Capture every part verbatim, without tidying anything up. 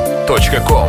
точка ком.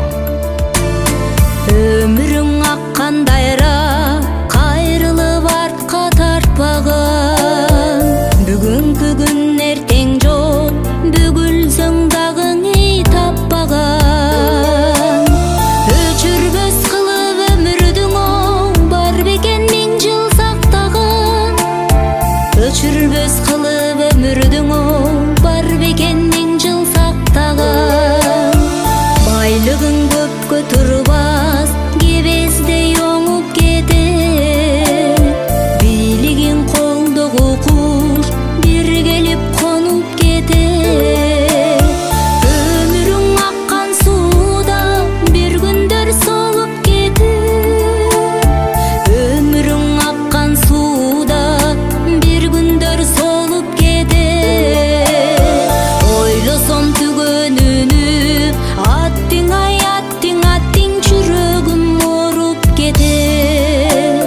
Өмүрүң аккан дайра, кайрылып артка тартпаган. Бүгүнкү күн эртең жок, бүгүлсөң дагы ий таппаган. Өчүрбөс кылып өмүрдүң оң, бар бекен миң жыл сактаган. Өчүрбөс кылып өмүрдүң оң, бар бекен миң жыл сактаган. Байлыгың көпкө турбас, кебездей оңуп кетет. Бийлигиң колдогу куш, бир келип конуп кетет. Өмүрүң аккан сууда, бир күндөр солуп кетет. Өмүрүң аккан сууда, бир күндөр солуп кетет. Ойлосом түгөнүнү, аттиң ай аттиң аттиң, жүрөгүм ооруп кетет.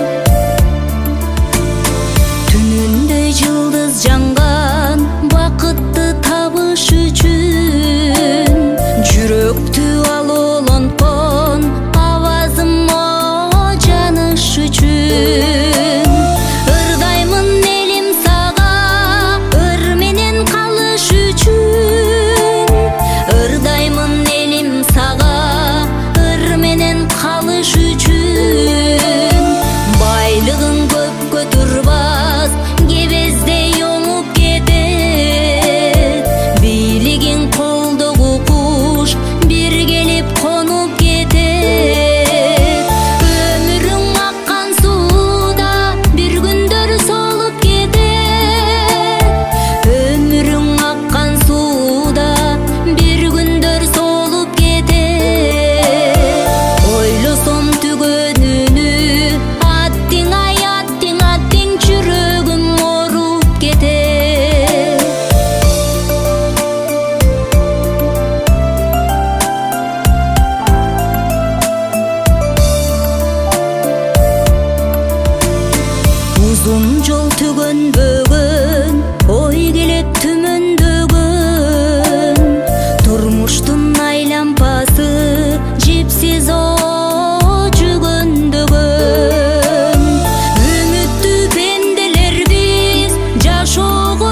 Түнүндөй жылдыз жанган, бакытты табыш үчүн. Жүрөктү алоолонткон, авазым о жаныш үчүн. Ырдаймын элим сага, ыр менен калыш үчүн. Ырдаймын элим сага, ыр менен калыш үчүн. Байлыгың көпкө турбас, кебездей оңуп кетет. Бийлигиң колдогу куш, бир келип конуп кетет. Өмүрүң аккан сууда, бир күндөр солуп кетет. Өмүрүң аккан сууда, бир күндөр солуп кетет. Ойлосом түгөнүнү, аттиң ай аттиң аттиң, жүрөгүм ооруп кетет. Узун жол түгөнбөгөн, ой келет түмөндөгөн. Турмуштун айлампасы, жипсиз о жүгөндөгөн. Үмүттүү пенделер биз, жашоого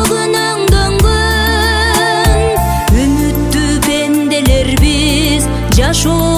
күнөңдөнгөн. Үмүттүү пенделер биз, жашоого